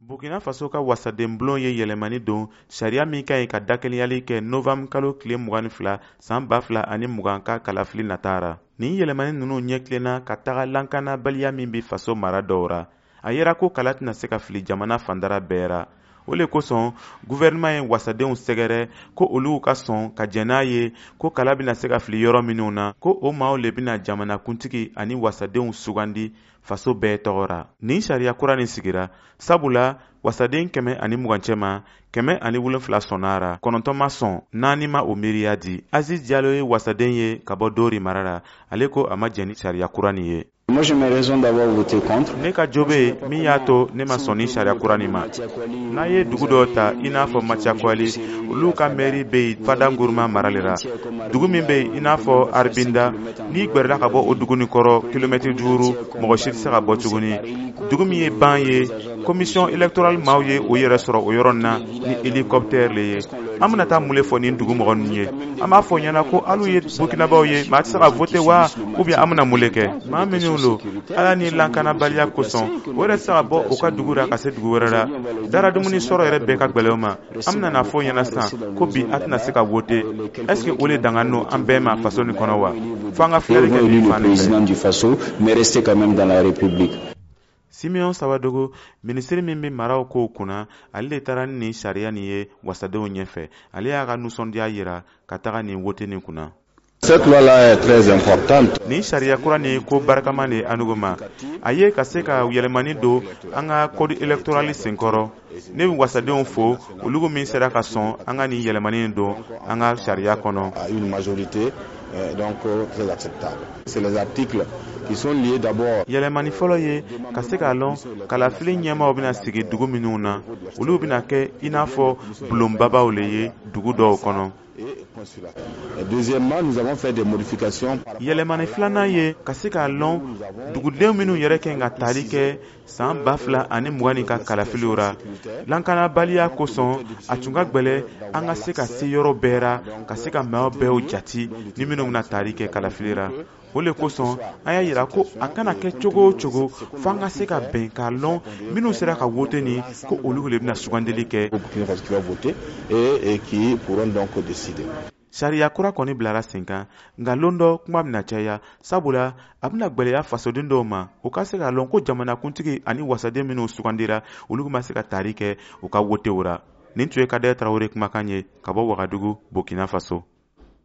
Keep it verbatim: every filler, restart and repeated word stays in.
Burkina Faso ka wasaden bulon ye yɛlɛmani don sariya min ka ɲi ka dakeleyali kɛ novambre kalo tile mugan ni fila san ba fila ani mugan ka kalafili nataara. Nin yɛlɛmani ninnu ɲɛkilenna ka taga lankanabaliya min bi faso mara dɔw ra. A yera ko kala tɛna se ka fili jamana fandara bɛɛ ra. O le kosɔn gouvernement ye wasadenw sɛgɛrɛ ko olu ka sɔn ka jɛn n'a ye ko kala bɛna se ka fili yɔrɔ minnu na ko o maaw le bɛna jamana kuntigi ani wasadenw sugandi faso bɛɛ tɔgɔ ra. Nin sariya kura nin sigira sabula wasaden kɛmɛ ani mugan cɛma kɛmɛ ani wolonfila sɔnna ra kɔnɔntɔn ma sɔn naani ma o miiriya di. Aziz Diallo ye wasaden ye ka bɔ Dori mara ra, ale ko a ma jɛn ni sariya kura nin ye. Moi, j'ai mes raisons d'avoir voté contre. Ne ka jo be min y'a to ne ma sɔn ni sariya kura nin ma. N'a ye dugu dɔ ta i n'a fɔ Matiakwali, olu ka mairie be yen Fadanguruma marali ra. Dugu min be yen i n'a fɔ Arbinda, n'i gwɛrɛla ka bɔ o dugu nin kɔrɔ kilomɛtiri duuru mɔgɔ si tɛ se ka bɔ tuguni. Dugu min ye ban ye commission électorale maaw ye o yɛrɛ sɔrɔ o yɔrɔ na ni hélicoptère le ye. An bɛna taa mun le fɔ nin dugu mɔgɔ ninnu ye? An b'a fɔ ɲɛna ko alu ye Burkinabaw ye maa tɛ se ka voter wa ou bien an bɛna mun le kɛ? Maa minnu lo ala ni lankanabaliya kosɔn o yɛrɛ tɛ se ka bɔ o ka dugu ra ka se dugu wɛrɛ ra. Dara dumuni sɔrɔ yɛrɛ bɛɛ ka gwɛlɛn ma. An bɛna na fɔ ɲɛna sisan ko bi a tɛna se ka voter. Est ce que o le dangan no an bɛɛ ma faso nin kɔnɔ wa? F'an ka filɛli kɛ nin fan fɛ. Simeon Sabadogo, ministre min bɛ maraw kow kunna, ale de taara ni sariya nin ye wasadenw ɲɛfɛ. Ale y'a ka nusɔndiya yira ka taga nin wote nin kunna. Cette loi-là est très importante. Ni sariya kura ni ko barakaman de anuguma. A ye ka se ka yɛlɛmani don an ka code électoral senkɔrɔ. Ne bɛ wasadenw fo olu min sera ka sɔn an ka nin yɛlɛmani don an ka sariya kɔnɔ. Une majorité donc très acceptable. C'est les articles qui sont liés d'abord. Yɛlɛmani fɔlɔ ye ka se k'a lɔn kalafili ɲɛmaaw bɛna sigi dugu minnu na olu bɛna kɛ i n'a fɔ bulonbabaw le ye dugu dɔw kɔnɔ. Deuxièmement, nous avons fait des modifications. Yɛlɛmani filanan ye ka se k'a lɔn dugudenw minnu yɛrɛ kɛ ka tali kɛ san ba fila ani mugan ni ka kalafiliw ra. Lankanabaliya kosɔn a tun ka gwɛlɛ an ka se ka se yɔrɔ bɛɛ ra ka se ka maaw bɛɛ jati ni minnu bɛna tali kɛ kalafili ra. O le kosɔn an y'a yira ko a kana kɛ cogo o cogo f'an ka se ka bɛn k'a lɔn minnu sera ka vote ni ko olu le bɛna sugandili kɛ. Sariya kura kɔni bilara sen kan nka lon dɔ kuma bɛna caya sabula a bɛna gwɛlɛya fasoden dɔw ma u ka se k'a lɔn ko jamanakuntigi ani wasaden minnu sugandira olu ma se ka tari kɛ u ka votew ra. Nin tun ye Kadɛrɛ Tarawele kumakan ye ka bɔ Wagadugu, Burkina Faso.